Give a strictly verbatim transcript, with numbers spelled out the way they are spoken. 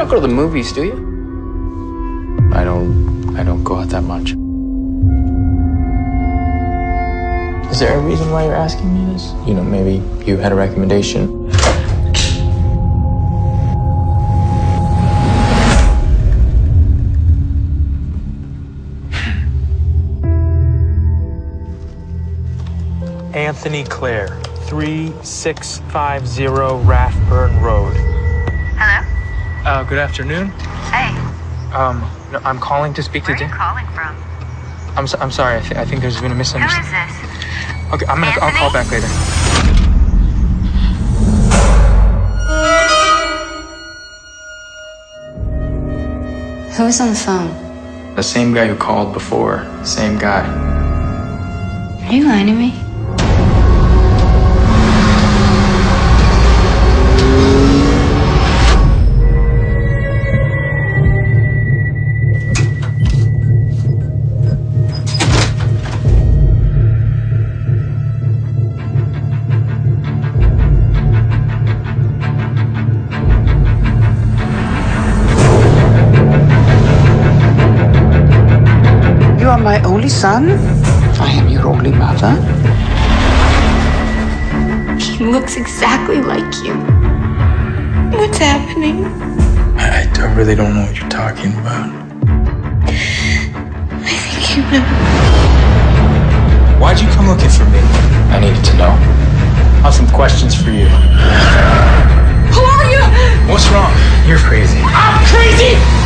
don't go to the movies, do you? I don't, I don't go out that much. Is there a reason why you're asking me this? You know, maybe you had a recommendation. Anthony Clare, three six five zero Rathburn Road. Hello? Uh, good afternoon. Hey. Um, no, I'm calling to speak Where to are you Dan. calling from? I'm so, I'm sorry. I, th I think there's been a Who misunderstanding. is this? Okay, I'm gonna. I'll Anthony? call back later. Who was on the phone? The same guy who called before. Same guy. Are you lying to me? You are my only son. I am your only mother. He looks exactly like you. What's happening? I, I really don't know what you're talking about. I think you know. Why'd you come looking for me? I needed to know. I have some questions for you. Who are you? What's wrong? You're crazy. I'm crazy.